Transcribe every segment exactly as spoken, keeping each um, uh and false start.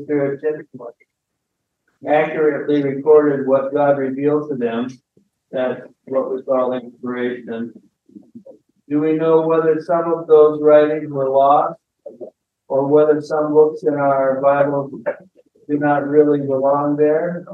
stereotypically accurately recorded what God revealed to them. That's what we call inspiration. Do we know whether some of those writings were lost, or whether some books in our Bible do not really belong there?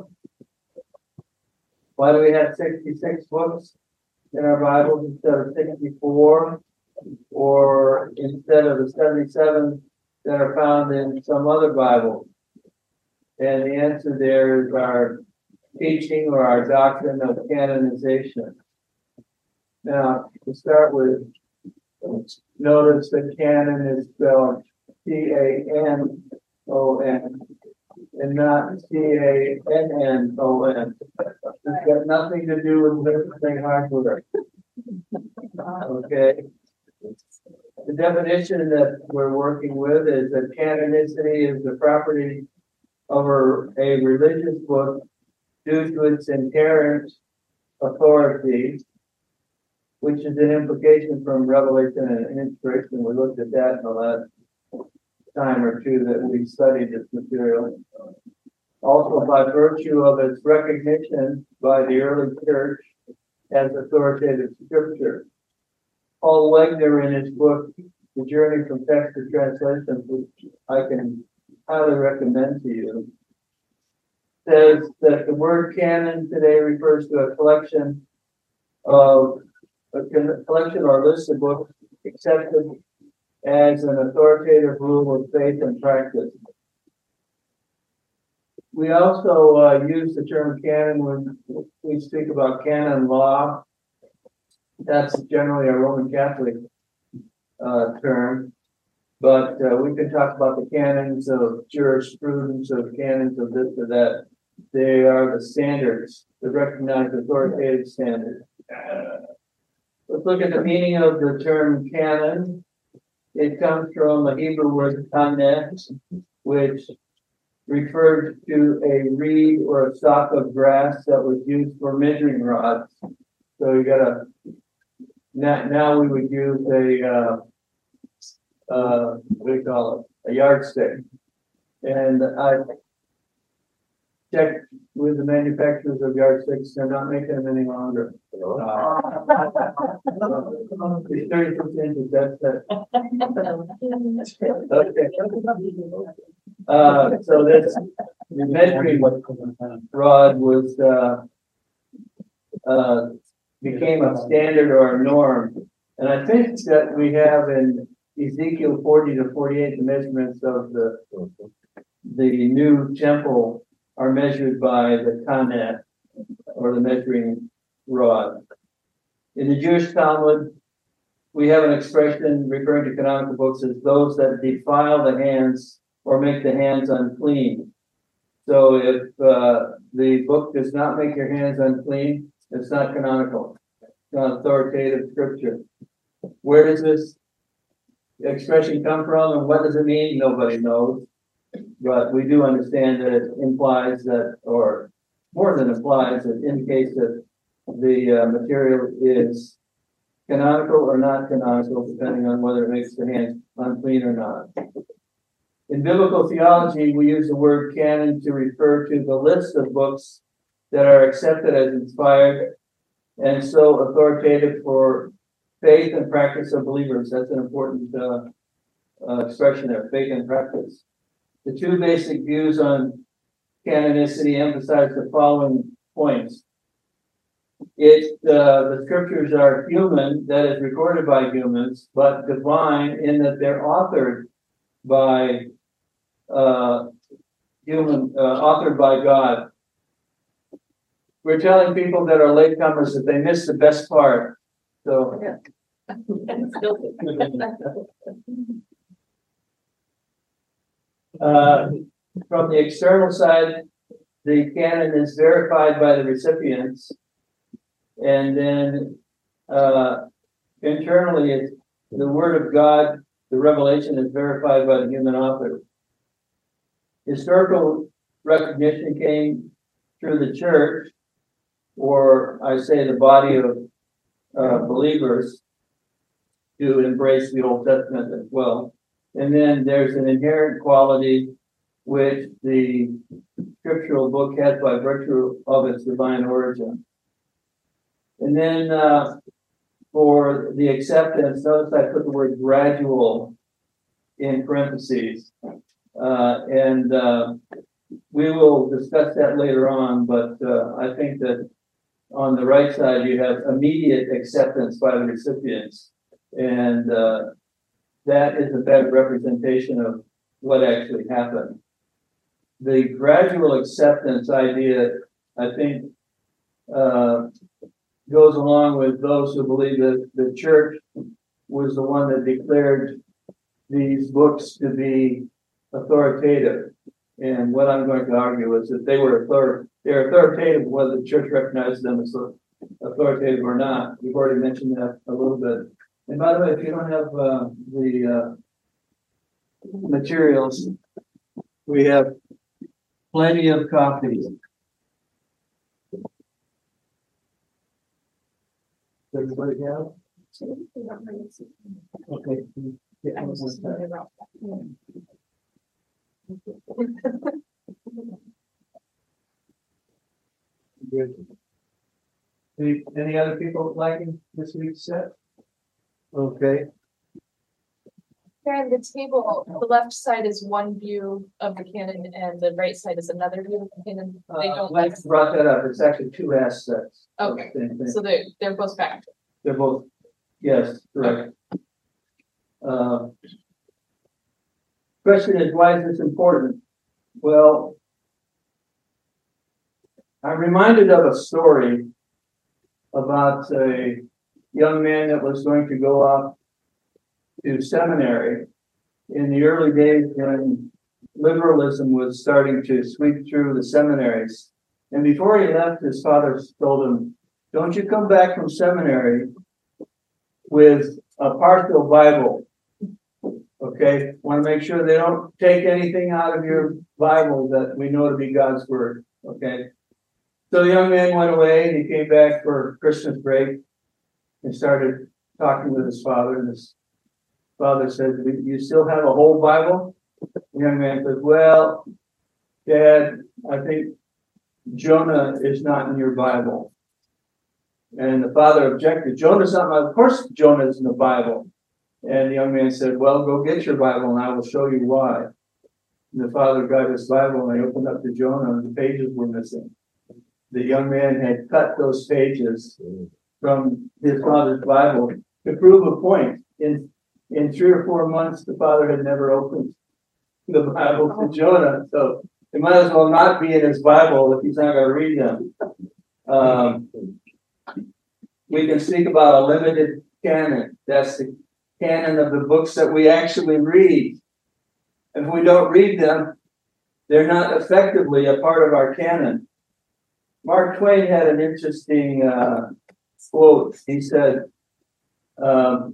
Why do we have sixty-six books in our Bibles instead of sixty-four, or instead of the seventy-seven that are found in some other Bible? And the answer there is our teaching or our doctrine of canonization. Now, to start with, notice that canon is spelled C A N O N and not C A N N O N. It's got nothing to do with listening hardware. Okay. The definition that we're working with is that canonicity is the property of a, a religious book due to its inherent authority, which is an implication from Revelation and Inspiration. We looked at that in the last time or two that we studied this material. Also, by virtue of its recognition by the early church as authoritative scripture. Paul Wegner, in his book, The Journey from Text to Translation, which I can highly recommend to you, says that the word canon today refers to a collection of a collection or list of books accepted as an authoritative rule of faith and practice. We also uh, use the term canon when we speak about canon law. That's generally a Roman Catholic uh, term, but uh, we can talk about the canons of jurisprudence, or the canons of this or that. They are the standards, the recognized authoritative standards. Let's look at the meaning of the term canon. It comes from a Hebrew word kaneh, which referred to a reed or a stalk of grass that was used for measuring rods. So you got a now, now we would use a uh, uh, what do you call it? A yardstick. And I checked with the manufacturers of yardsticks; they're not making them any longer. Uh, it's thirty-six inches. That's it. Okay. Uh, so this the measuring rod was uh, uh, became a standard or a norm, and I think that we have in Ezekiel forty to forty-eight the measurements of the the new temple are measured by the kaneh, or the measuring rod. In the Jewish Talmud, we have an expression referring to canonical books as those that defile the hands or make the hands unclean. So if uh, the book does not make your hands unclean, it's not canonical. It's not authoritative scripture. Where does this expression come from, and what does it mean? Nobody knows. But we do understand that it implies that, or more than implies, it indicates that the uh, material is canonical or not canonical, depending on whether it makes the hands unclean or not. In biblical theology, we use the word canon to refer to the list of books that are accepted as inspired and so authoritative for faith and practice of believers. That's an important uh, uh, expression there, faith and practice. The two basic views on canonicity emphasize the following points. It, uh, the scriptures are human, that is recorded by humans, but divine in that they're authored by uh, human, uh, authored by God. We're telling people that are latecomers that they missed the best part. So, yeah. uh, from the external side, the canon is verified by the recipients, and then uh, internally, it's the Word of God, the revelation is verified by the human author. Historical recognition came through the church, or I say the body of uh, believers, to embrace the Old Testament as well. And then there's an inherent quality which the scriptural book has by virtue of its divine origin. And then uh, for the acceptance, notice I put the word gradual in parentheses. Uh, and uh, we will discuss that later on, but uh, I think that on the right side you have immediate acceptance by the recipients. And uh, that is a better representation of what actually happened. The gradual acceptance idea, I think, uh, goes along with those who believe that the church was the one that declared these books to be authoritative. And what I'm going to argue is that they were author- they're authoritative whether the church recognizes them as authoritative or not. We've already mentioned that a little bit. And by the way, if you don't have uh, the uh, materials, we have plenty of copies. Does everybody have? Okay. Good. Any, any other people liking this week's set? Okay. Karen, the table, the left side is one view of the canon and the right side is another view of the canon. They Uh, don't. let's brought that up. It's actually two aspects. of the Okay, same thing. so they're, they're both factors. They're both, yes, correct. Uh, question is, why is this important? Well, I'm reminded of a story about a young man that was going to go off to seminary in the early days when liberalism was starting to sweep through the seminaries. And before he left, his father told him, don't you come back from seminary with a partial Bible. Okay, want to make sure they don't take anything out of your Bible that we know to be God's word. Okay, so the young man went away and he came back for Christmas break and started talking with his father. And his father said, you still have a whole Bible? The young man said, well, Dad, I think Jonah is not in your Bible. And the father objected. Jonah's not, of course Jonah's in the Bible. And the young man said, well, go get your Bible and I will show you why. And the father got his Bible and they opened up to Jonah and the pages were missing. The young man had cut those pages from his father's Bible to prove a point. In, in three or four months, the father had never opened the Bible to Jonah. So it might as well not be in his Bible if he's not going to read them. Um, we can speak about a limited canon. That's the canon of the books that we actually read. If we don't read them, they're not effectively a part of our canon. Mark Twain had an interesting uh, quote. He said, um,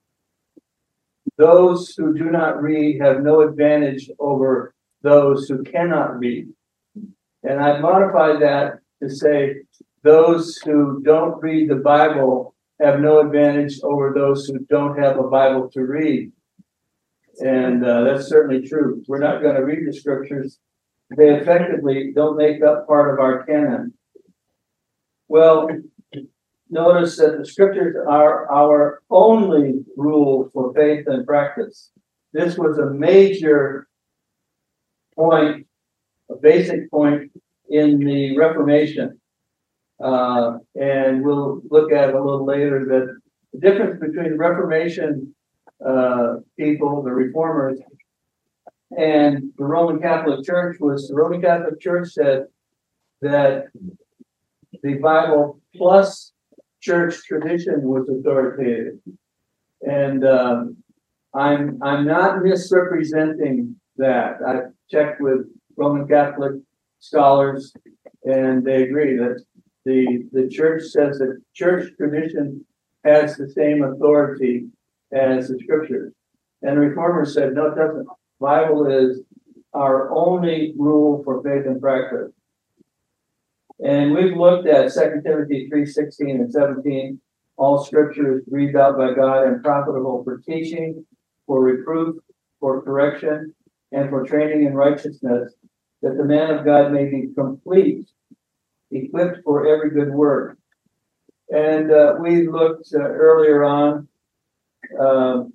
those who do not read have no advantage over those who cannot read. And I modified that to say, those who don't read the Bible have no advantage over those who don't have a Bible to read. And uh, that's certainly true. We're not going to read the scriptures. They effectively don't make up part of our canon. Well, notice that the scriptures are our only rule for faith and practice. This was a major point, a basic point in the Reformation. Uh, and we'll look at a little later that the difference between the Reformation uh, people, the reformers, and the Roman Catholic Church was the Roman Catholic Church said that the Bible plus church tradition was authoritative. And um, I'm I'm not misrepresenting that. I've checked with Roman Catholic scholars, and they agree that the the church says that church tradition has the same authority as the scriptures. And the reformers said, no, it doesn't. Bible is our only rule for faith and practice. And we've looked at Second Timothy three sixteen and seventeen. All scripture is breathed out by God and profitable for teaching, for reproof, for correction, and for training in righteousness, that the man of God may be complete, equipped for every good work. And uh, we looked uh, earlier on, um,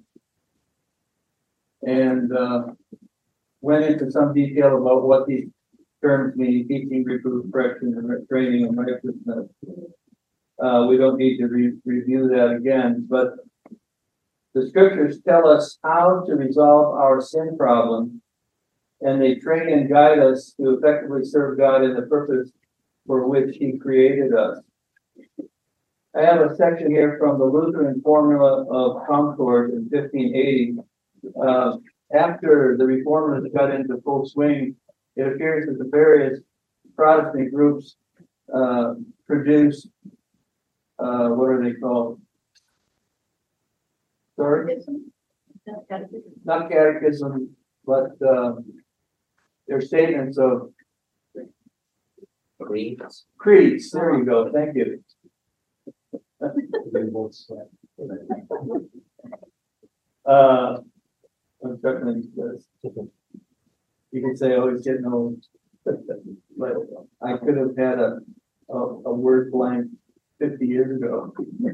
and uh, went into some detail about what these terms mean: teaching, reproof, correction, and training in righteousness. Uh, we don't need to re review that again, but the scriptures tell us how to resolve our sin problem, and they train and guide us to effectively serve God in the purpose for which He created us. I have a section here from the Lutheran Formula of Concord in fifteen eighty. Uh, after the Reformers got into full swing, it appears that the various Protestant groups uh, produced, uh, what are they called? Sorry? Not catechism, but uh, their statements of Creeds. creeds. There you go. Thank you. uh, I'm struggling with this. You can say, "Oh, he's getting old," but I could have had a a, a word blank fifty years ago.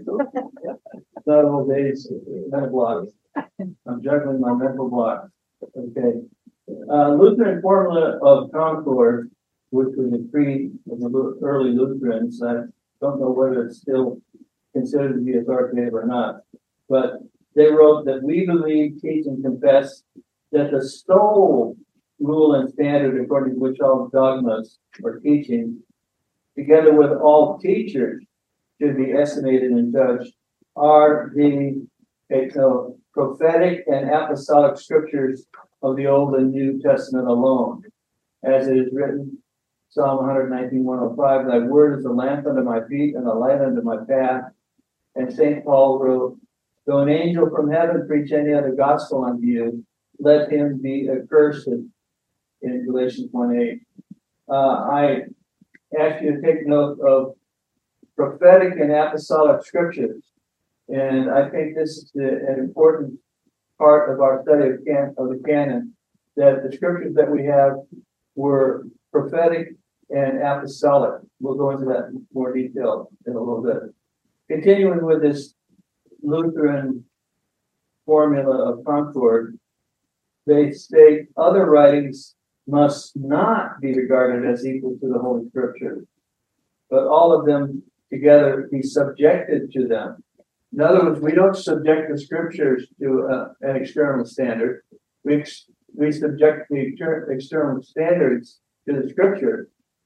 Not old age, mental blocks. I'm juggling my mental blocks. Okay. Uh, Lutheran Formula of Concord, which was a creed of the early Lutherans. I don't know whether it's still considered to be authoritative or not, but they wrote that we believe, teach, and confess that the sole rule and standard according to which all dogmas or teaching, together with all teachers, should be estimated and judged, are the okay, so prophetic and apostolic scriptures of the Old and New Testament alone. As it is written, Psalm one nineteen, one oh five, thy word is a lamp unto my feet and a light unto my path. And Saint Paul wrote, though an angel from heaven preach any other gospel unto you, let him be accursed, in Galatians one eight. Uh, I ask you to take note of prophetic and apostolic scriptures. And I think this is the, an important part of our study of, can, of the canon, that the scriptures that we have were prophetic and apostolic. We'll go into that in more detail in a little bit. Continuing with this Lutheran formula of Concord, they state other writings must not be regarded as equal to the Holy Scripture, but all of them together be subjected to them. In other words, we don't subject the Scriptures to uh, an external standard. We, ex we subject the external standards to the Scripture.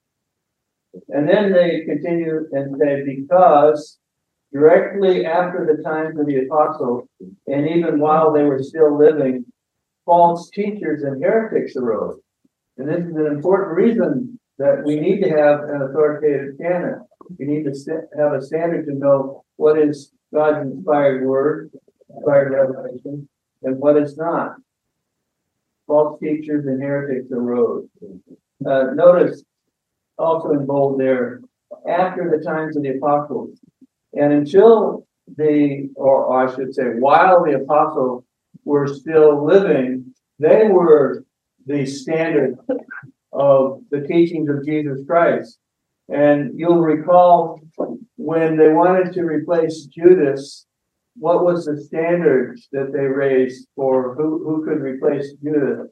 And then they continue and say, because directly after the times of the apostles, and even while they were still living, false teachers and heretics arose. And this is an important reason that we need to have an authoritative canon. We need to have a standard to know what is God's inspired word, inspired revelation, and what is not. False teachers and heretics arose. Uh, notice also in bold there, after the times of the apostles, and until the, or I should say, while the apostles were still living, they were the standard of the teachings of Jesus Christ. And you'll recall when they wanted to replace Judas, what was the standard that they raised for who, who could replace Judas?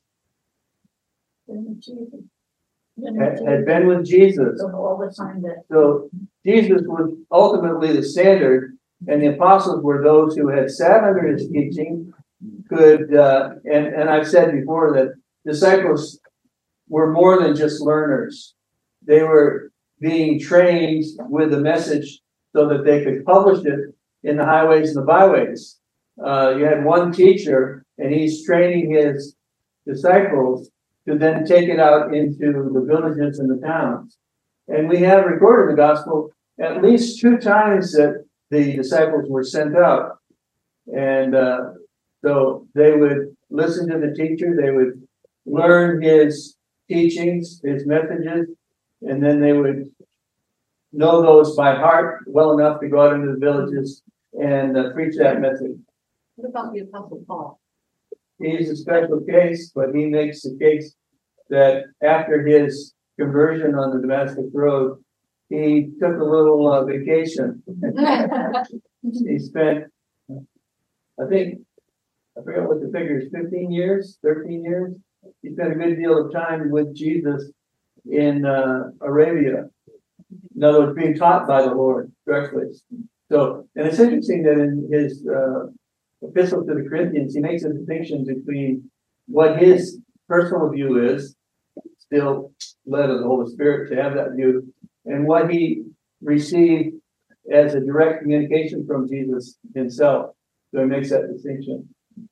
Had, had been with Jesus. All the time that So Jesus was ultimately the standard, and the apostles were those who had sat under his teaching, could, uh, and, and I've said before that disciples were more than just learners. They were being trained with the message so that they could publish it in the highways and the byways. Uh, you had one teacher, and he's training his disciples to then take it out into the villages and the towns. And we have recorded in the gospel at least two times that the disciples were sent out. And uh, so they would listen to the teacher, they would learn his teachings, his messages, and then they would know those by heart well enough to go out into the villages and uh, preach that message. What about the Apostle Paul? he's a special case, but he makes the case that after his conversion on the Damascus Road, he took a little uh, vacation. He spent, I think, I forget what the figure is, fifteen years, thirteen years. He spent a good deal of time with Jesus in uh, Arabia. In other words, being taught by the Lord directly. So, and it's interesting that in his uh, epistle to the Corinthians, he makes a distinction between what his personal view is, still led of the Holy Spirit to have that view, and what he received as a direct communication from Jesus himself. So he makes that distinction.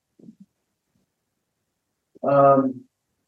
Um,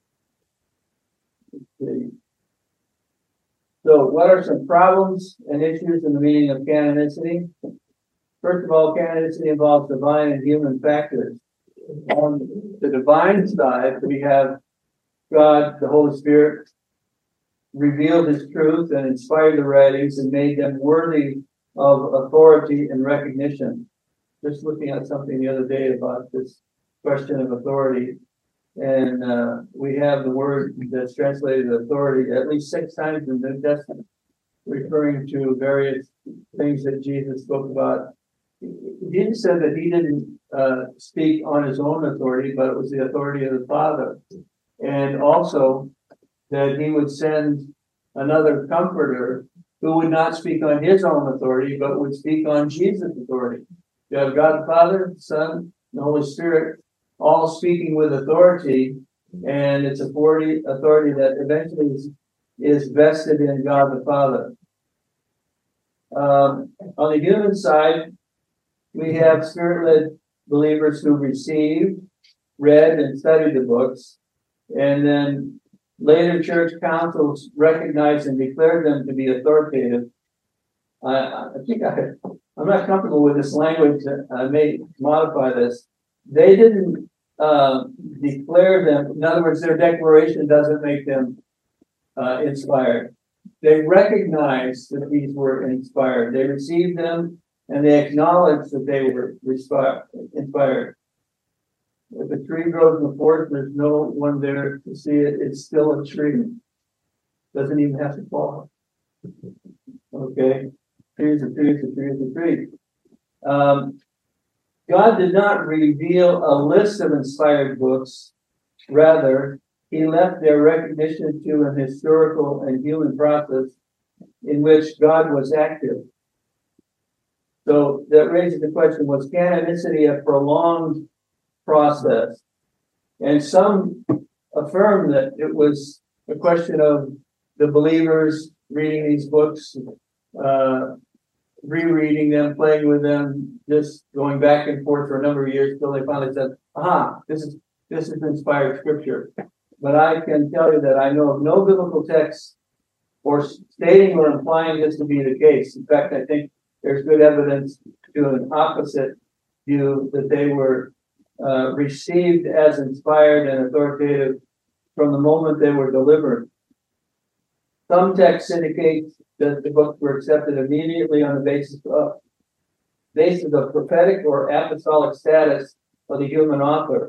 let's see. So what are some problems and issues in the meaning of canonicity? First of all, canonicity involves divine and human factors. On the divine side, we have God, the Holy Spirit, revealed his truth and inspired the writings and made them worthy of authority and recognition. Just looking at something the other day about this question of authority. And uh, we have the word that's translated authority at least six times in the New Testament, referring to various things that Jesus spoke about. Jesus said that he didn't uh, speak on his own authority, but it was the authority of the Father. And also that he would send another comforter who would not speak on his own authority, but would speak on Jesus' authority. You have God the Father, the Son, and the Holy Spirit, all speaking with authority, and it's authority, authority that eventually is, is vested in God the Father. Um, on the human side, we have spirit-led believers who received, read, and studied the books, and then later church councils recognized and declared them to be authoritative. Uh, I think I, I'm not comfortable with this language. I may modify this. They didn't uh, declare them. In other words, their declaration doesn't make them uh, inspired. They recognized that these were inspired. They received them and they acknowledged that they were inspired. If a tree grows in the forest, there's no one there to see it. It's still a tree. Doesn't even have to fall. Okay, trees are trees are trees are trees. Um, God did not reveal a list of inspired books. Rather, he left their recognition to an historical and human process in which God was active. So that raises the question, was canonicity a prolonged process? And some affirm that it was a question of the believers reading these books, uh, rereading them, playing with them, just going back and forth for a number of years until they finally said, aha, this is this is inspired scripture. But I can tell you that I know of no biblical text or stating or implying this to be the case. In fact, I think there's good evidence to an opposite view that they were uh, received as inspired and authoritative from the moment they were delivered. Some texts indicate that the books were accepted immediately on the basis of basis of prophetic or apostolic status of the human author.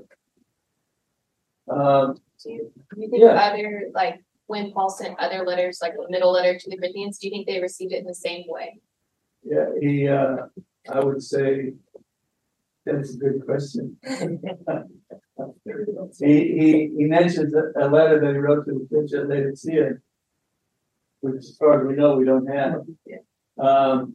Um, Do you, do you think yeah. other, like when Paul sent other letters, like the middle letter to the Corinthians, do you think they received it in the same way? Yeah, he, uh, I would say that's a good question. he, he, he mentions a letter that he wrote to the church at Laodicea, which as far as we know, we don't have. Um,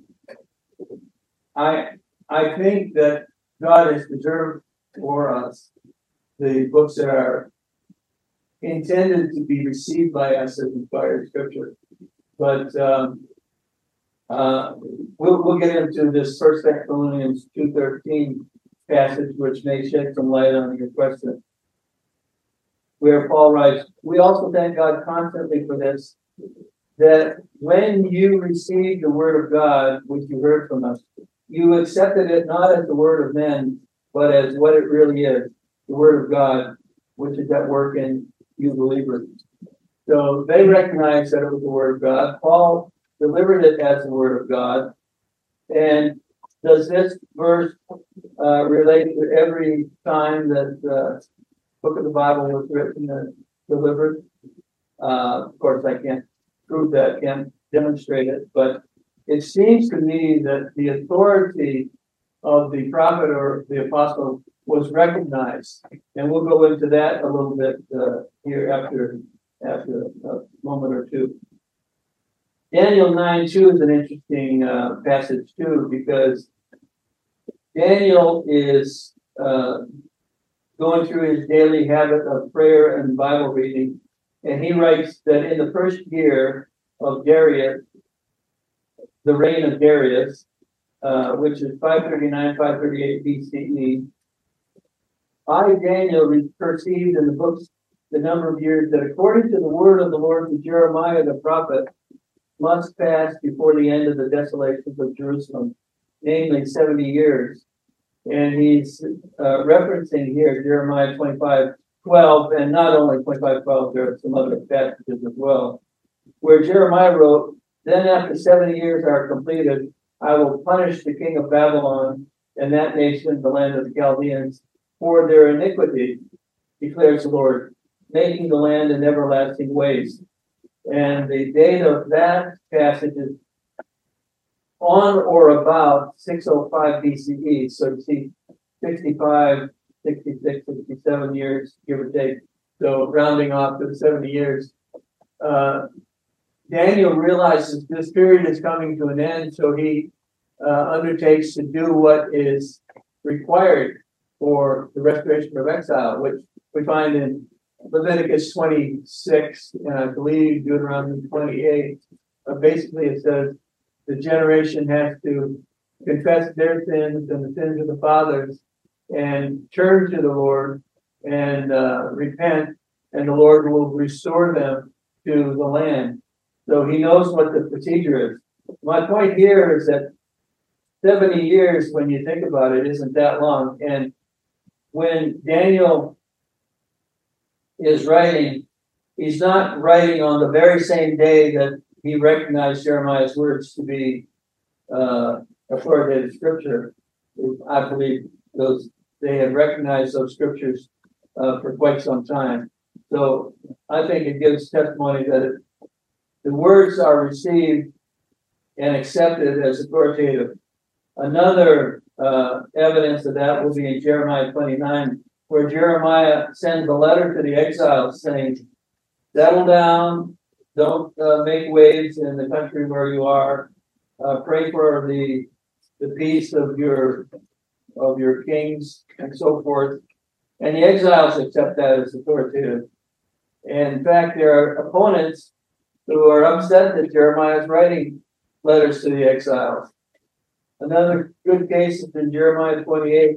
I, I think that God has preserved for us the books that are intended to be received by us as inspired scripture. But um, uh, we'll, we'll get into this First Thessalonians two thirteen passage, which may shed some light on your question, where Paul writes, we also thank God constantly for this, that when you received the word of God, which you heard from us, you accepted it not as the word of men, but as what it really is, the word of God, which is at work in you believers. So they recognized that it was the word of God. Paul delivered it as the word of God. And does this verse uh, relate to every time that uh, book of the Bible was written and delivered. Uh, of course, I can't prove that, can't demonstrate it, but it seems to me that the authority of the prophet or the apostle was recognized. And we'll go into that a little bit uh, here after, after a moment or two. Daniel nine two is an interesting uh, passage too, because Daniel is uh, going through his daily habit of prayer and Bible reading. And he writes that in the first year of Darius, the reign of Darius, uh, which is five thirty-nine, five thirty-eight B C E, I, Daniel, perceived in the books the number of years that according to the word of the Lord to Jeremiah the prophet must pass before the end of the desolations of Jerusalem, namely seventy years. And he's uh, referencing here Jeremiah twenty-five twelve, and not only twenty-five twelve, there are some other passages as well, where Jeremiah wrote, "Then after seventy years are completed, I will punish the king of Babylon and that nation, the land of the Chaldeans, for their iniquity, declares the Lord, making the land an everlasting waste." And the date of that passage is on or about six oh five B C E. So you see sixty-five, sixty-six, sixty-seven years, give or take. So rounding off to seventy years. Uh, Daniel realizes this period is coming to an end, so he uh, undertakes to do what is required for the restoration of exile, which we find in Leviticus twenty-six, and I believe Deuteronomy twenty-eight. Uh, basically, it says the generation has to confess their sins and the sins of the fathers and turn to the Lord and uh, repent, and the Lord will restore them to the land. So he knows what the procedure is. My point here is that seventy years, when you think about it, isn't that long. And when Daniel is writing, he's not writing on the very same day that he recognized Jeremiah's words to be uh, authoritative scripture. I believe those they had recognized those scriptures uh, for quite some time. So I think it gives testimony that it, the words are received and accepted as authoritative. Another uh, evidence of that will be in Jeremiah twenty-nine, where Jeremiah sends a letter to the exiles saying, "Settle down, don't uh, make waves in the country where you are. Uh, pray for the the peace of your of your kings," and so forth. And the exiles accept that as authoritative. And in fact, there are opponents who are upset that Jeremiah is writing letters to the exiles. Another good case is in Jeremiah twenty-eight.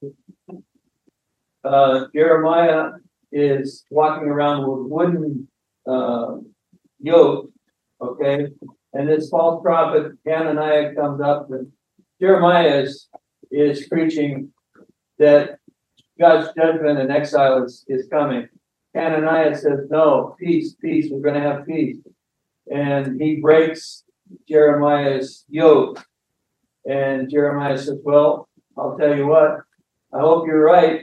Uh, Jeremiah is walking around with wooden uh, yoke, okay? And this false prophet Hananiah comes up, and Jeremiah is, is preaching that God's judgment and exile is, is coming. Hananiah says, "No, peace, peace, we're going to have peace." And he breaks Jeremiah's yoke. And Jeremiah says, "Well, I'll tell you what, I hope you're right.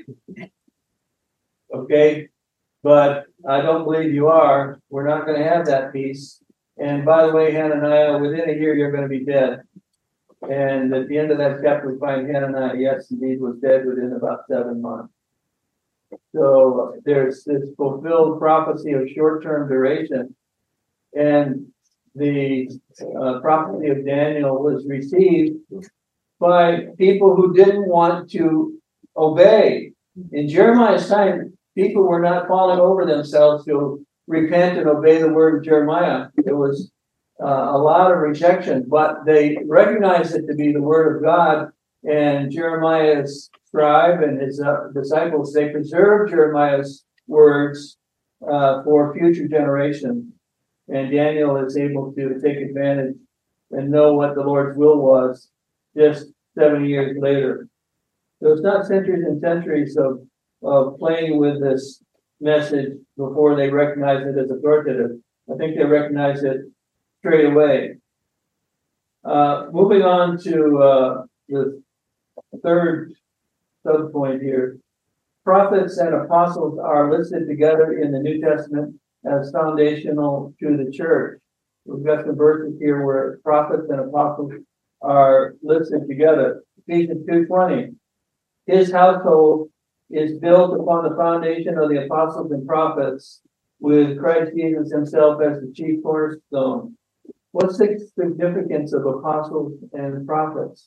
Okay, but I don't believe you are. We're not going to have that peace. And by the way, Hananiah, within a year, you're going to be dead." And at the end of that chapter, we find Hananiah, yes, indeed, was dead within about seven months. So there's this fulfilled prophecy of short-term duration. And the uh, prophecy of Daniel was received by people who didn't want to obey. In Jeremiah's time, people were not falling over themselves to repent and obey the word of Jeremiah. There was uh, a lot of rejection, but they recognized it to be the word of God. And Jeremiah's scribe and his uh, disciples, they preserved Jeremiah's words uh, for future generations. And Daniel is able to take advantage and know what the Lord's will was just seventy years later. So it's not centuries and centuries of, of playing with this message before they recognize it as authoritative. I think they recognize it straight away. Uh, moving on to uh, the third subpoint here. prophets and apostles are listed together in the New Testament as foundational to the church. We've got some verses here where prophets and apostles are listed together. Ephesians two twenty. His household is built upon the foundation of the apostles and prophets, with Christ Jesus himself as the chief cornerstone. What's the significance of apostles and prophets?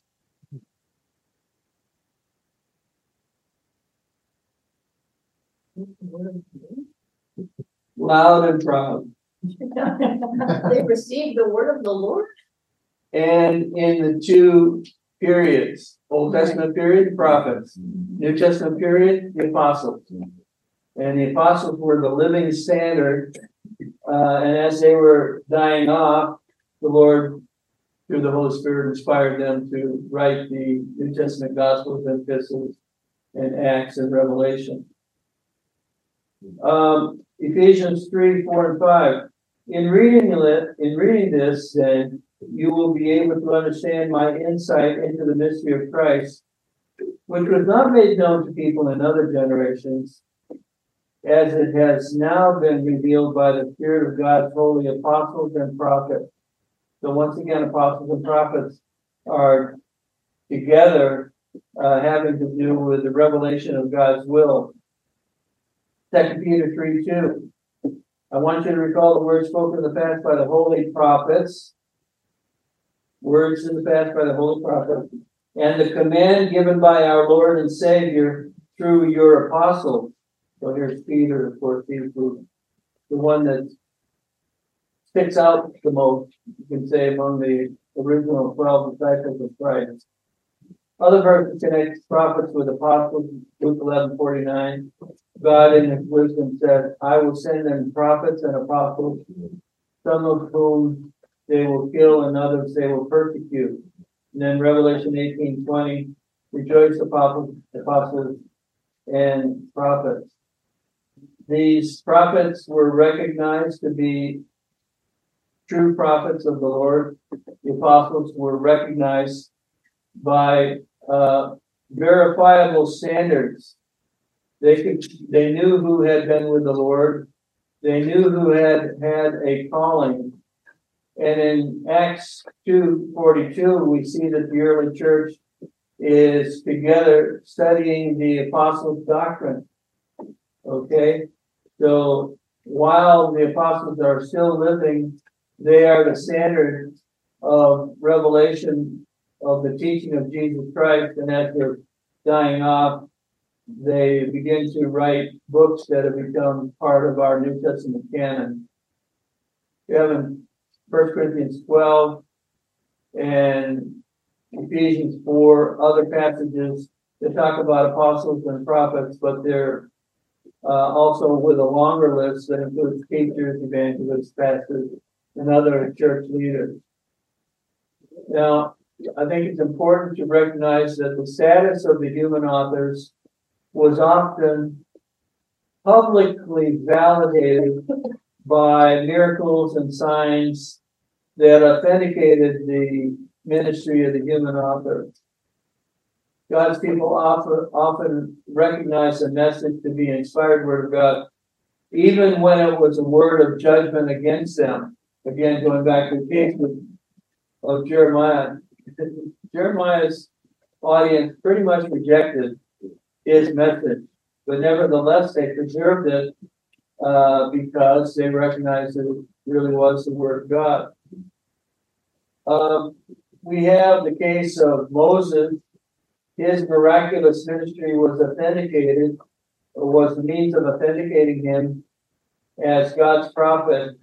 Loud and proud. They received the word of the Lord. And in the two periods, Old Testament period, prophets. New Testament period, the apostles. And the apostles were the living standard. Uh, and as they were dying off, the Lord, through the Holy Spirit, inspired them to write the New Testament Gospels and epistles and Acts and Revelation. Um, Ephesians three, four, and five. In reading it, in reading this, then you will be able to understand my insight into the mystery of Christ, which was not made known to people in other generations, as it has now been revealed by the Spirit of God's holy apostles and prophets. So once again, apostles and prophets are together, uh, having to do with the revelation of God's will. Second Peter three two. I want you to recall the words spoken in the past by the holy prophets. Words in the past by the holy prophets. And the command given by our Lord and Savior through your apostles. So here's Peter, of course, he's the one that sticks out the most, you can say, among the original twelve disciples of Christ. Other verses connect prophets with apostles. Luke eleven forty-nine. God in his wisdom said, I will send them prophets and apostles, some of whom they will kill and others they will persecute. And then Revelation eighteen twenty, rejoice apostles, apostles and prophets. These prophets were recognized to be true prophets of the Lord. The apostles were recognized by uh, verifiable standards. They could, they knew who had been with the Lord. They knew who had had a calling. And in Acts two forty-two, we see that the early church is together studying the apostles' doctrine. Okay? So while the apostles are still living, they are the standard of revelation of the teaching of Jesus Christ. And as they're dying off, they begin to write books that have become part of our New Testament canon. You have in First Corinthians twelve and Ephesians four, other passages that talk about apostles and prophets, but they're uh, also with a longer list that includes teachers, evangelists, pastors, and other church leaders. Now, I think it's important to recognize that the status of the human authors was often publicly validated by miracles and signs that authenticated the ministry of the human author. God's people often, often recognize the message to be inspired word of God, even when it was a word of judgment against them. Again, going back to the case of, of Jeremiah. Jeremiah's audience pretty much rejected his message, but nevertheless they preserved it uh, because they recognized that it really was the word of God. Um, we have the case of Moses. His miraculous ministry was authenticated, or was the means of authenticating him as God's prophet,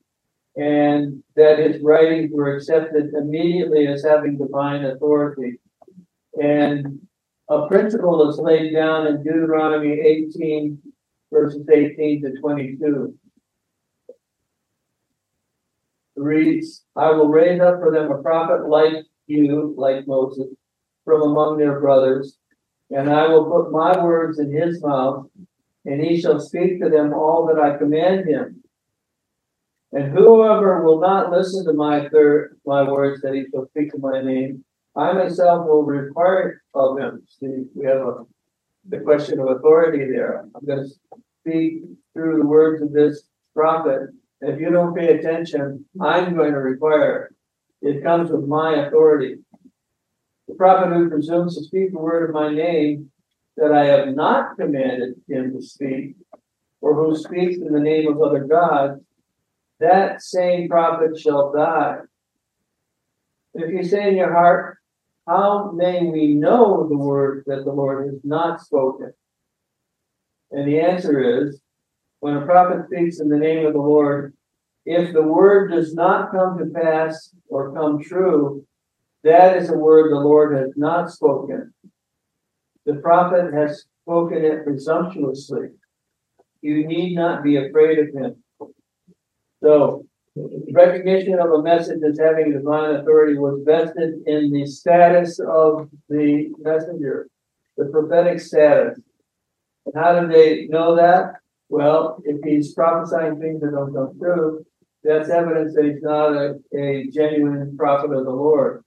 and that his writings were accepted immediately as having divine authority. And a principle is laid down in Deuteronomy eighteen, verses eighteen to twenty-two. It reads, I will raise up for them a prophet like you, like Moses, from among their brothers, and I will put my words in his mouth, and he shall speak to them all that I command him. And whoever will not listen to my third, my words that he shall speak to my name, I myself will require of him. See, we have a the question of authority there. I'm going to speak through the words of this prophet. If you don't pay attention, I'm going to require it. It comes with my authority. The prophet who presumes to speak the word of my name that I have not commanded him to speak, or who speaks in the name of other gods, that same prophet shall die. If you say in your heart, how may we know the word that the Lord has not spoken? And the answer is, when a prophet speaks in the name of the Lord, if the word does not come to pass or come true, that is a word the Lord has not spoken. The prophet has spoken it presumptuously. You need not be afraid of him. So, recognition of a message as having divine authority was vested in the status of the messenger, the prophetic status. And how do they know that? Well, if he's prophesying things that don't come true, that's evidence that he's not a, a genuine prophet of the Lord.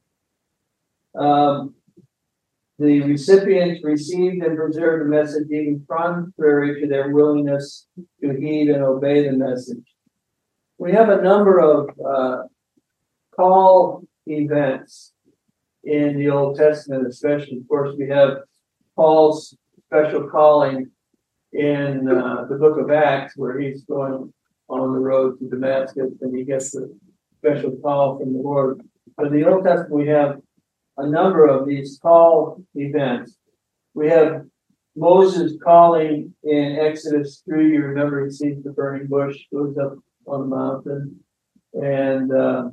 Um, the recipients received and preserved the message even contrary to their willingness to heed and obey the message. We have a number of uh, call events in the Old Testament, especially. Of course, we have Paul's special calling in uh, the book of Acts, where he's going on the road to Damascus and he gets a special call from the Lord. But in the Old Testament, we have a number of these call events. We have Moses calling in Exodus three. You remember he sees the burning bush, goes up on the mountain, and uh,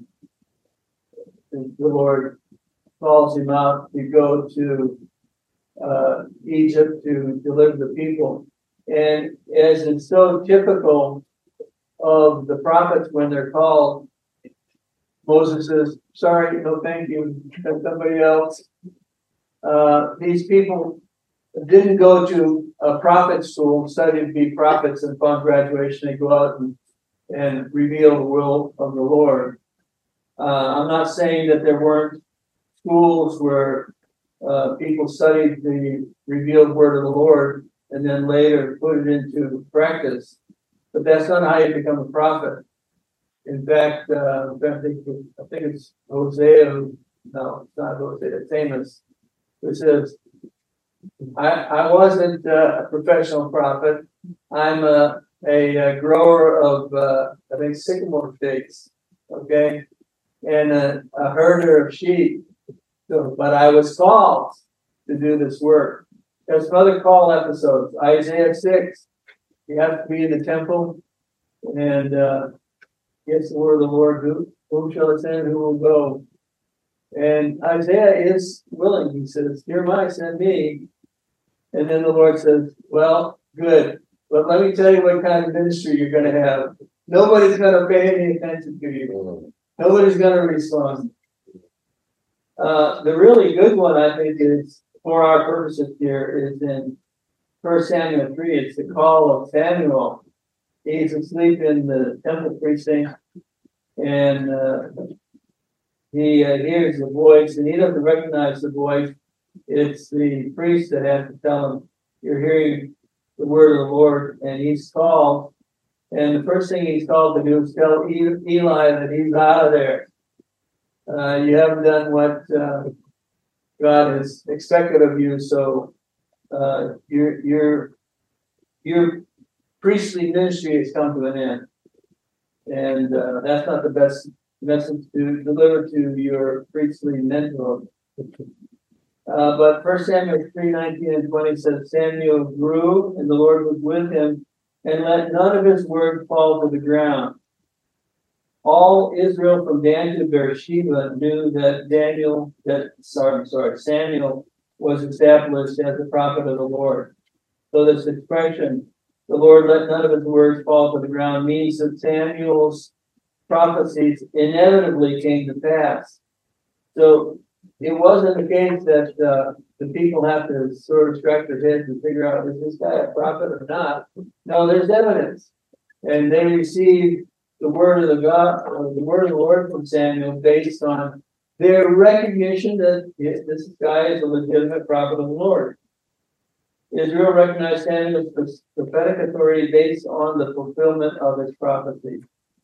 the Lord calls him out to go to uh, Egypt to deliver the people. And as is so typical of the prophets when they're called, Moses says, sorry, no thank you, somebody else. Uh, these people didn't go to a prophet school, study to be prophets, and upon graduation they go out and, and reveal the will of the Lord. Uh, I'm not saying that there weren't schools where uh, people studied the revealed word of the Lord and then later put it into practice, but that's not how you become a prophet. In fact, uh, I think I think it's Hosea. No, it's not Hosea. It's Amos, who says, "I I wasn't uh, a professional prophet. I'm a a, a grower of uh, I think sycamore figs, okay, and a, a herder of sheep. So, but I was called to do this work." There's some other call episodes. Isaiah six. You have to be in the temple, and uh, yes, the word of the Lord, who, whom shall it send, who will go? And Isaiah is willing. He says, here am I, send me. And then the Lord says, well, good. But let me tell you what kind of ministry you're going to have. Nobody's going to pay any attention to you. Nobody's going to respond. Uh, the really good one, I think, is, for our purposes here, is in First Samuel three. It's the call of Samuel. He's asleep in the temple precinct, and uh, he uh, hears the voice, and he doesn't recognize the voice. It's the priest that has to tell him, you're hearing the word of the Lord, and he's called. And the first thing he's called to do is tell Eli that he's out of there. Uh, you haven't done what uh, God has expected of you, so uh, your your your priestly ministry has come to an end, and uh, that's not the best message to deliver to your priestly mentor. Uh, but First Samuel three nineteen and twenty says, Samuel grew, and the Lord was with him, and let none of his word fall to the ground. All Israel from Dan to Beersheba knew that Daniel, that sorry, sorry, Samuel was established as the prophet of the Lord. So this expression, the Lord let none of his words fall to the ground, means that Samuel's prophecies inevitably came to pass. So it wasn't the case that uh, the people have to sort of scratch their heads and figure out, is this guy a prophet or not? No, there's evidence. And they received the word of the God, or the word of the Lord from Samuel based on their recognition that yes, this guy is a legitimate prophet of the Lord. Israel recognized Daniel's prophetic authority based on the fulfillment of his prophecy.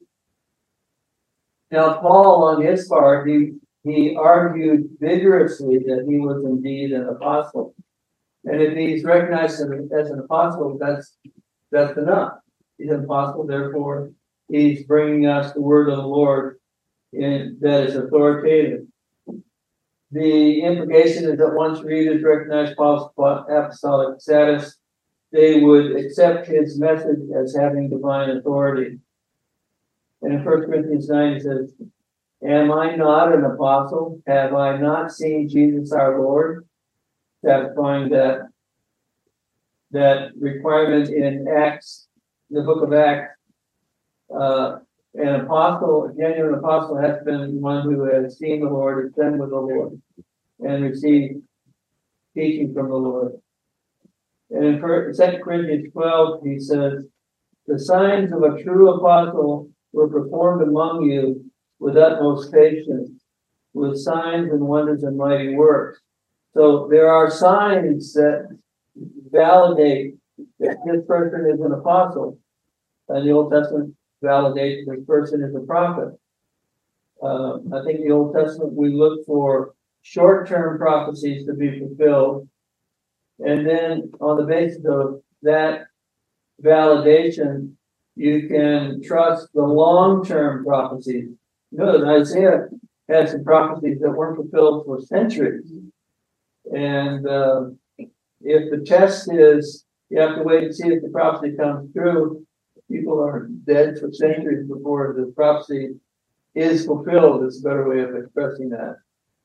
Now, Paul, on his part, he, he argued vigorously that he was indeed an apostle. And if he's recognized as an apostle, that's, that's enough. He's an apostle, therefore, he's bringing us the word of the Lord in, that is authoritative. The implication is that once readers recognize Paul's apostolic status, they would accept his message as having divine authority. And in First Corinthians nine, he says, am I not an apostle? Have I not seen Jesus our Lord? Satisfying that, that requirement in Acts, the book of Acts. Uh, an apostle, a genuine apostle, has been one who has seen the Lord, has been with the Lord, and received teaching from the Lord. And in Second Corinthians twelve, he says, the signs of a true apostle were performed among you with utmost patience, with signs and wonders and mighty works. So there are signs that validate that this person is an apostle. And the Old Testament validates this person is a prophet. Uh, I think the Old Testament, we look for short-term prophecies to be fulfilled. And then on the basis of that validation, you can trust the long-term prophecies. You know that Isaiah had some prophecies that weren't fulfilled for centuries. And uh, if the test is you have to wait and see if the prophecy comes true, people are dead for centuries before the prophecy is fulfilled. It's a better way of expressing that.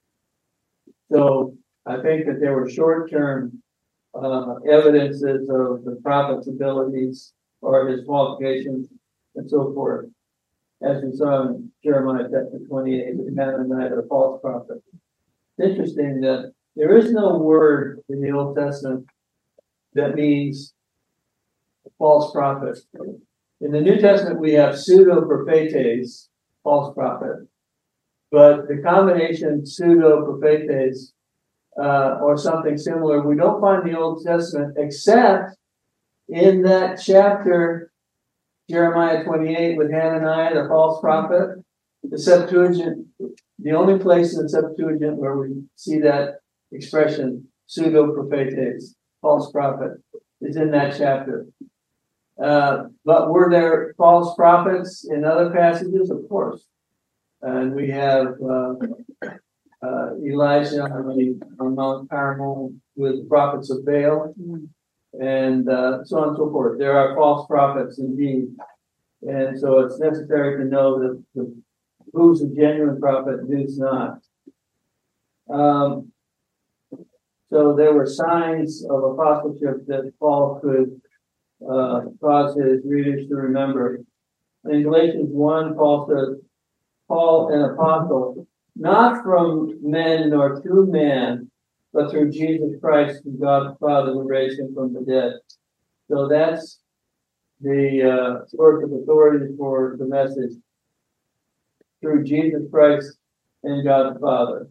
So I think that there were short-term uh, evidences of the prophet's abilities or his qualifications and so forth. As we saw in Jeremiah chapter twenty-eight, with Hananiah, the false prophet. It's interesting that there is no word in the Old Testament that means false prophet. In the New Testament, we have pseudo-prophetes, false prophet. But the combination pseudo-prophetes uh, or something similar, we don't find in the Old Testament except in that chapter, Jeremiah twenty-eight, with Hananiah, the false prophet. The Septuagint, the only place in the Septuagint where we see that expression, pseudo-prophetes, false prophet, is in that chapter. Uh, but were there false prophets in other passages? Of course. And we have uh, uh, Elijah on, on Mount Carmel with the prophets of Baal, and uh, so on and so forth. There are false prophets indeed. And so it's necessary to know that the, who's a genuine prophet and who's not. Um, so there were signs of apostleship that Paul could uh, cause his readers to remember. In Galatians one, Paul says, Paul, an apostle, not from men nor through man, but through Jesus Christ, who God the Father who raised him from the dead. So that's the uh, source of authority for the message. Through Jesus Christ and God the Father.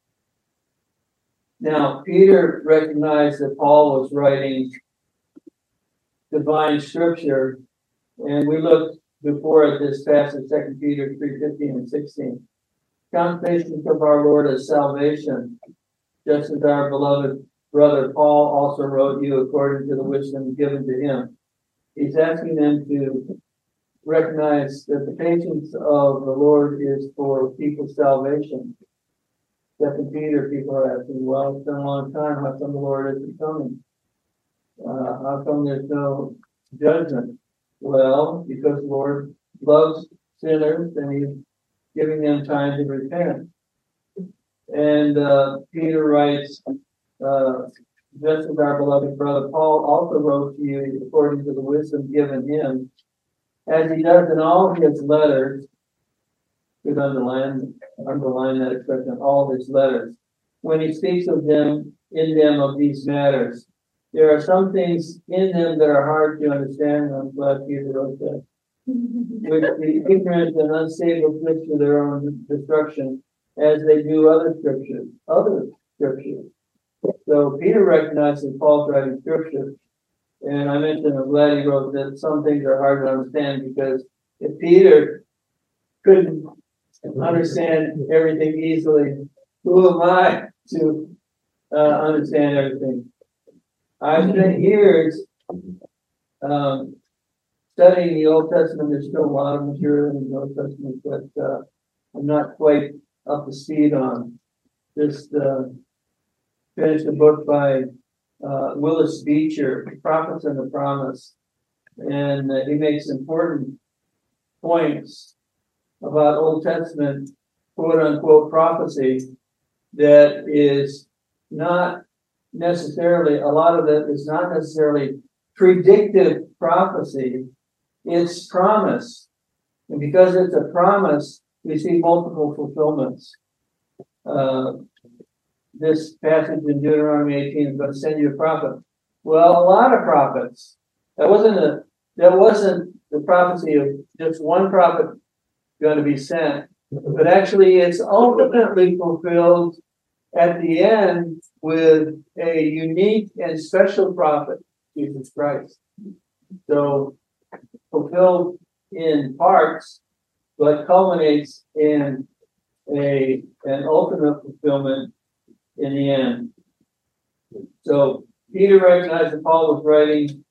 Now, Peter recognized that Paul was writing divine scripture, and we looked before at this passage, Second Peter three fifteen and sixteen. Confirmation of our Lord as salvation, just as our beloved brother Paul also wrote you according to the wisdom given to him. He's asking them to recognize that the patience of the Lord is for people's salvation. Second Peter, people are asking, well, it's been a long time, how come the Lord isn't coming? Uh, how come there's no judgment? Well, because the Lord loves sinners and he's giving them time to repent. And uh, Peter writes, uh, just as our beloved brother Paul also wrote to you according to the wisdom given him, as he does in all his letters. Could underline, underline that expression, all his letters. When he speaks of them, in them of these matters, there are some things in them that are hard to understand. I'm glad Peter wrote that. Which the ignorant and unstable twist to their own destruction, as they do other scriptures, other scriptures. So Peter recognized that Paul's writing scripture. And I mentioned, I'm glad he wrote that some things are hard to understand, because if Peter couldn't understand everything easily, who am I to uh, understand everything? I've spent years um, studying the Old Testament. There's still a lot of material in the Old Testament that uh, I'm not quite up to speed on. Just uh, finished a book by uh, Willis Beecher, Prophets and the Promise, and uh, he makes important points about Old Testament quote unquote prophecy that is not necessarily, a lot of it is not necessarily predictive prophecy, it's promise. And because it's a promise, we see multiple fulfillments. Uh, this passage in Deuteronomy eighteen is going to send you a prophet. Well, a lot of prophets. That wasn't a that wasn't the prophecy of just one prophet going to be sent, but actually it's ultimately fulfilled at the end with a unique and special prophet, Jesus Christ. So fulfilled in parts, but culminates in a an ultimate fulfillment in the end. So Peter recognized that Paul was writing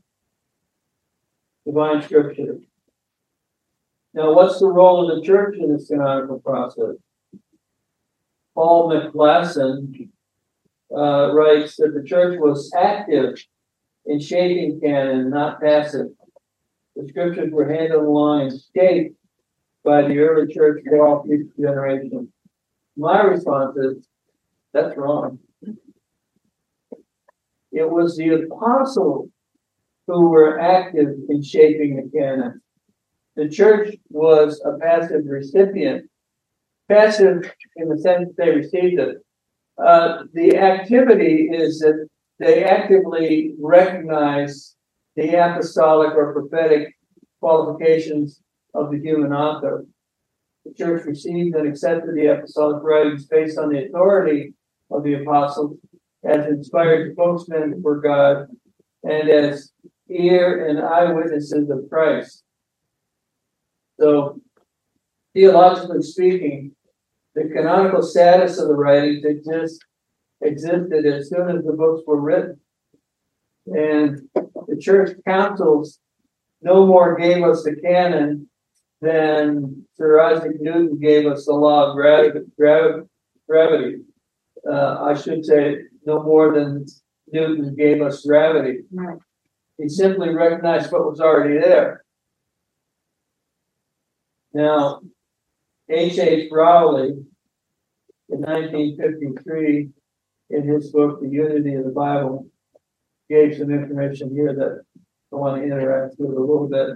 divine scripture. Now, what's the role of the church in this canonical process? Paul McGlasson uh, writes that the church was active in shaping canon, not passive. The scriptures were handed along and shaped by the early church for all future generations. My response is, that's wrong. It was the apostles who were active in shaping the canon. The church was a passive recipient. Passive in the sense they received it. Uh, the activity is that they actively recognize the apostolic or prophetic qualifications of the human author. The church received and accepted the apostolic writings based on the authority of the apostles as inspired spokesmen for God and as ear and eyewitnesses of Christ. So, theologically speaking, the canonical status of the writings exist, existed as soon as the books were written. And the church councils no more gave us the canon than Sir Isaac Newton gave us the law of gravity. gravity. Uh, I should say no more than Newton gave us gravity. Right. He simply recognized what was already there. Now, H H Rowley, in nineteen fifty-three, in his book, The Unity of the Bible, gave some information here that I want to interact with a little bit.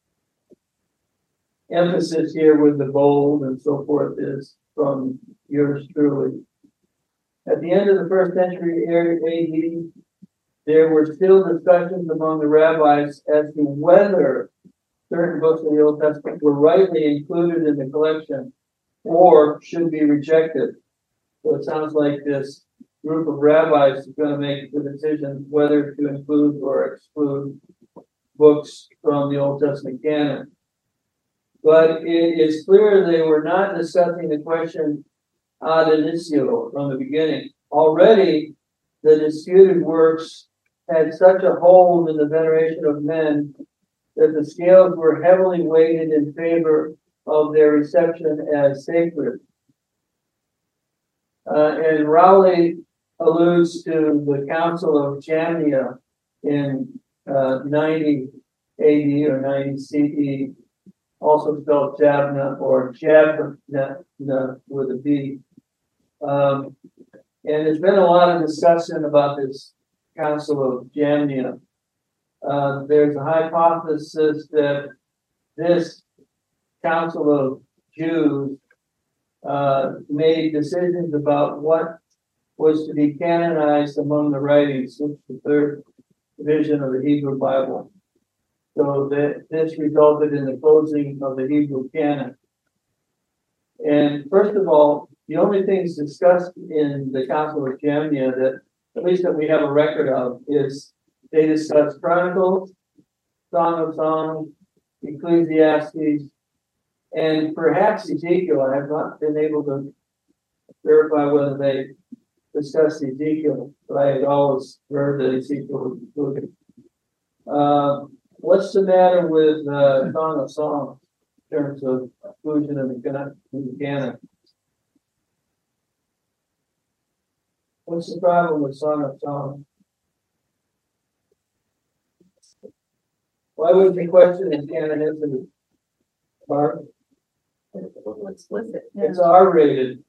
Emphasis here with the bold and so forth is from yours truly. At the end of the first century A D, there were still discussions among the rabbis as to whether certain books of the Old Testament were rightly included in the collection or should be rejected. So it sounds like this group of rabbis is going to make the decision whether to include or exclude books from the Old Testament canon. But it is clear they were not discussing the question ad initio from the beginning. Already, the disputed works had such a hold in the veneration of men that the scales were heavily weighted in favor of their reception as sacred. Uh, and Rowley alludes to the Council of Jamnia in uh, ninety A D or ninety C E, also spelled Jabna or Jabna with a B. Um, and there's been a lot of discussion about this Council of Jamnia. Uh, there's a hypothesis that this Council of Jews uh, made decisions about what was to be canonized among the writings, which is the third division of the Hebrew Bible. So that this resulted in the closing of the Hebrew canon. And first of all, the only things discussed in the Council of Jamnia that, at least that we have a record of, is they discuss Chronicles, Song of Songs, Ecclesiastes, and perhaps Ezekiel. I have not been able to verify whether they discussed Ezekiel, but I had always heard that Ezekiel was included. Uh, what's the matter with uh, Song of Songs in terms of inclusion of the canon? What's the problem with Song of Songs? Why would we question its canonicity? Mark? Explicit. It's R-rated.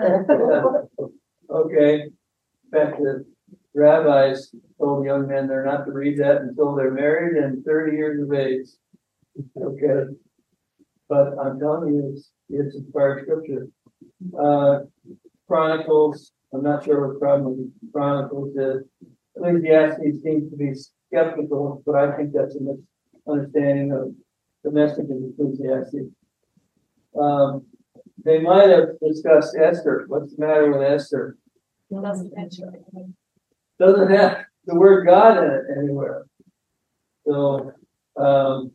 Okay. In fact, the rabbis told young men they're not to read that until they're married and thirty years of age. Okay. But I'm telling you, it's, it's inspired scripture. Uh, Chronicles, I'm not sure what the problem with Chronicles is. Ecclesiastes seems to be skeptical, but I think that's a misunderstanding of the message of Ecclesiastes. Um, they might have discussed Esther. What's the matter with Esther? Doesn't mention it. Doesn't have the word God in it anywhere. So um,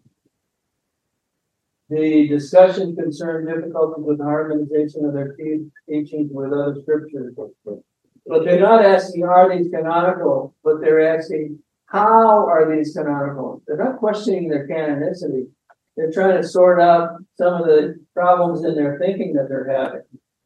the discussion concerned difficulties with harmonization of their teachings with other scriptures. But they're not asking, are these canonical? But they're asking, how are these canonical? They're not questioning their canonicity. They're trying to sort out some of the problems in their thinking that they're having.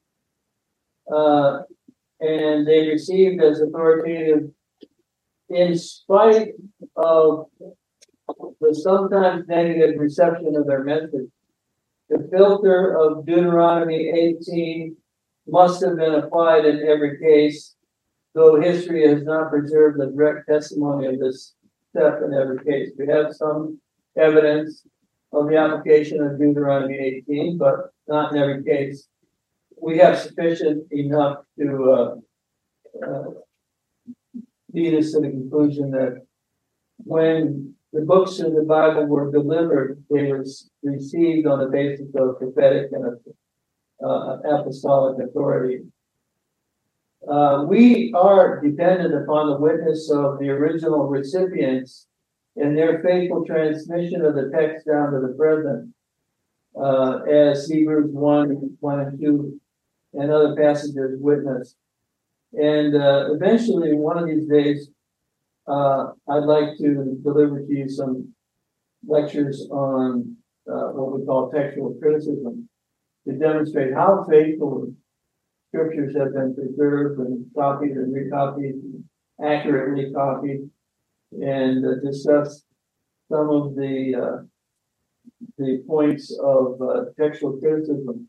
Uh, and they received as authoritative in spite of the sometimes negative reception of their message. The filter of Deuteronomy eighteen must have been applied in every case, though history has not preserved the direct testimony of this step in every case. We have some evidence of the application of Deuteronomy eighteen, but not in every case. We have sufficient enough to uh, uh, lead us to the conclusion that when the books of the Bible were delivered, they were received on the basis of prophetic and uh, apostolic authority. Uh, we are dependent upon the witness of the original recipients and their faithful transmission of the text down to the present, uh, as Hebrews one, one and two and other passages witness. And uh, eventually, one of these days, uh, I'd like to deliver to you some lectures on uh, what we call textual criticism to demonstrate how faithful scriptures have been preserved and copied and recopied, and accurately copied, and uh, discuss some of the uh, the points of uh, textual criticism.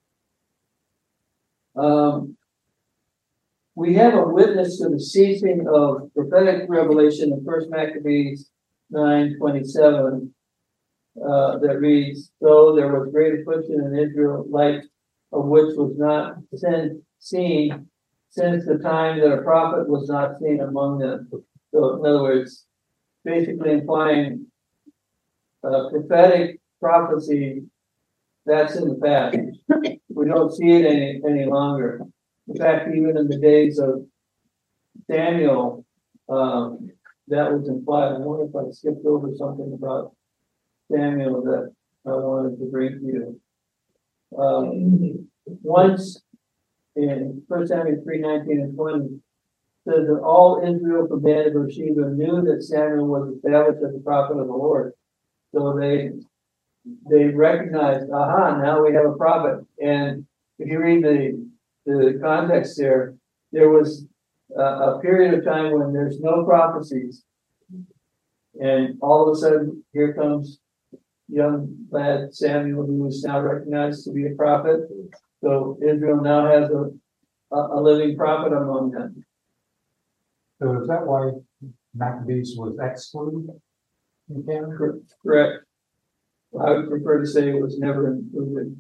Um, we have a witness to the ceasing of prophetic revelation in First Maccabees nine twenty-seven uh, that reads, "Though there was great affliction in Israel, light of which was not seen since the time that a prophet was not seen among them." So, in other words, basically implying uh, prophetic prophecy that's in the past. We don't see it any, any longer. In fact, even in the days of Daniel, um, that was implied. I wonder if I skipped over something about Samuel that I wanted to bring to you. Um, once in First Samuel three nineteen and twenty, says that all Israel from Dan to Beersheba knew that Samuel was established as the prophet of the Lord. So they they recognized, aha, now we have a prophet. And if you read the the context there, there was a, a period of time when there's no prophecies, and all of a sudden here comes young lad Samuel, who is now recognized to be a prophet. So Israel now has a a, a living prophet among them. So is that why Maccabees was excluded in Canada? Correct. I would prefer to say it was never included.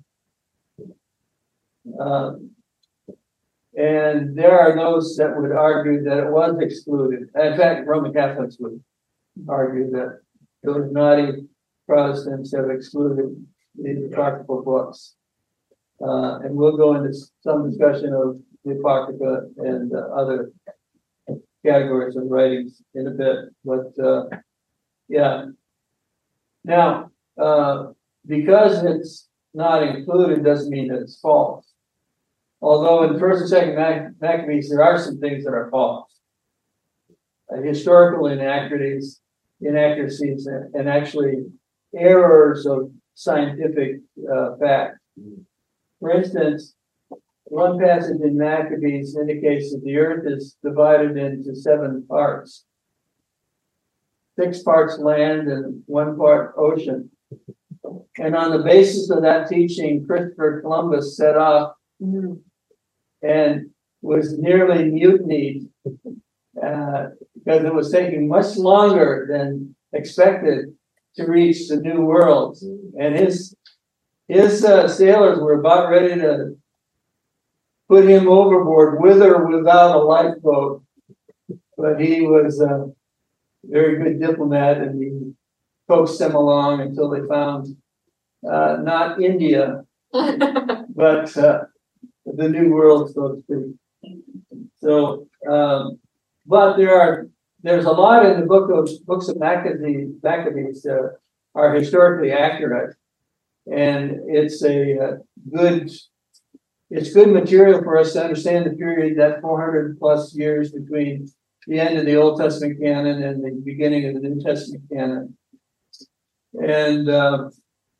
Um, and there are those that would argue that it was excluded. In fact, Roman Catholics would argue that those naughty Protestants have excluded these apocryphal books. Uh, and we'll go into some discussion of the Apocrypha and uh, other categories of writings in a bit, but, uh, yeah. Now, uh, because it's not included doesn't mean that it's false. Although in first and second Mac- Maccabees, there are some things that are false. Uh, historical inaccuracies, inaccuracies and, and actually errors of scientific uh, fact. For instance, one passage in Maccabees indicates that the earth is divided into seven parts. Six parts land and one part ocean. And on the basis of that teaching, Christopher Columbus set off and was nearly mutinied uh, because it was taking much longer than expected to reach the New World. And his his uh, sailors were about ready to put him overboard with or without a lifeboat. But he was a very good diplomat and he coaxed them along until they found uh, not India, but uh, the New World, so to speak. So, um, but there are there's a lot in the book of books of Maccabees, Maccabees uh, are historically accurate, and it's a uh, good it's good material for us to understand the period, that four hundred plus years between the end of the Old Testament canon and the beginning of the New Testament canon. And uh,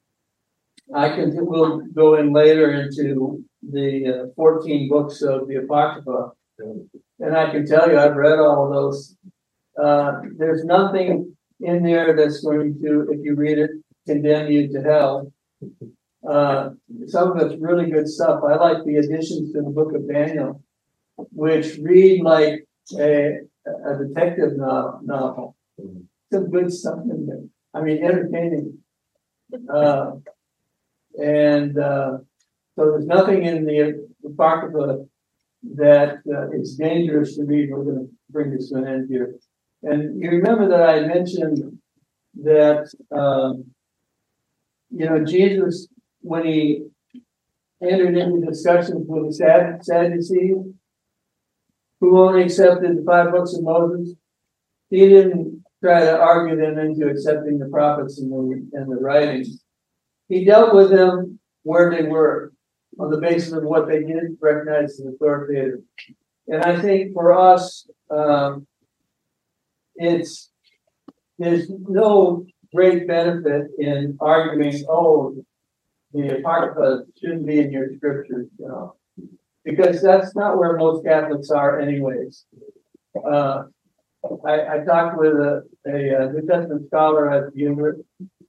I can we'll go in later into the uh, fourteen books of the Apocrypha, and I can tell you I've read all of those. Uh, there's nothing in there that's going to, if you read it, condemn you to hell. Uh, some of it's really good stuff. I like the additions to the book of Daniel, which read like a, a detective no- novel. Some good stuff in there. I mean, entertaining. Uh, and uh, so there's nothing in the Apocrypha that uh, is dangerous to read. We're going to bring this to an end here. And you remember that I mentioned that, um, you know, Jesus, when he entered into discussions with the Sad- Sadducees, who only accepted the five books of Moses, he didn't try to argue them into accepting the prophets and the, and the writings. He dealt with them where they were, on the basis of what they did recognize as authoritative. And I think for us, um, it's there's no great benefit in arguing, oh, the Apocrypha shouldn't be in your scriptures, you know, because that's not where most Catholics are, anyways. Uh, I, I talked with a, a, a New Testament scholar at the university.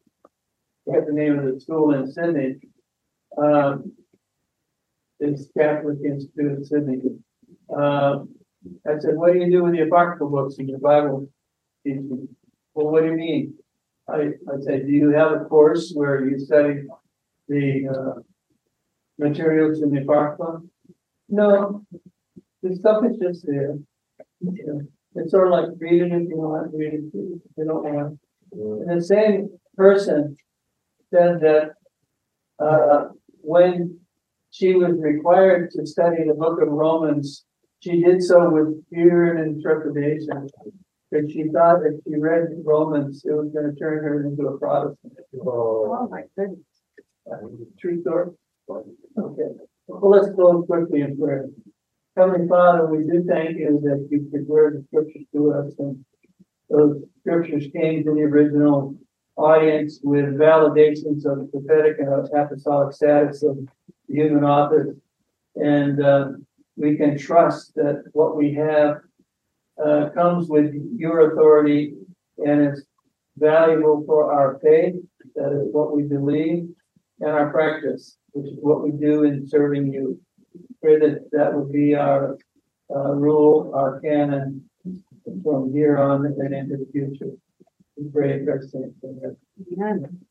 I forget the name of the school in Sydney. Um, it's Catholic Institute in Sydney. Uh, I said, what do you do with the Apocryphal books in your Bible teaching? Well, what do you mean? I, I said, do you have a course where you study the uh, materials in the Apocrypha? No, the stuff is just there. You know, it's sort of like read it if you want, read it if you don't want. And the same person said that uh, when she was required to study the book of Romans, she did so with fear and trepidation, because she thought if she read Romans, it was going to turn her into a Protestant. Oh, my goodness. Uh, True story? Okay. Well, let's close quickly in prayer. Heavenly Father, we do thank you that you preserved the scriptures to us, and those scriptures came to the original audience with validations of the prophetic and apostolic status of the human authors. And uh, we can trust that what we have uh, comes with your authority and is valuable for our faith, that is what we believe, and our practice, which is what we do in serving you. Pray that that would be our uh, rule, our canon from here on and into the future. We pray in Christ's name. Amen.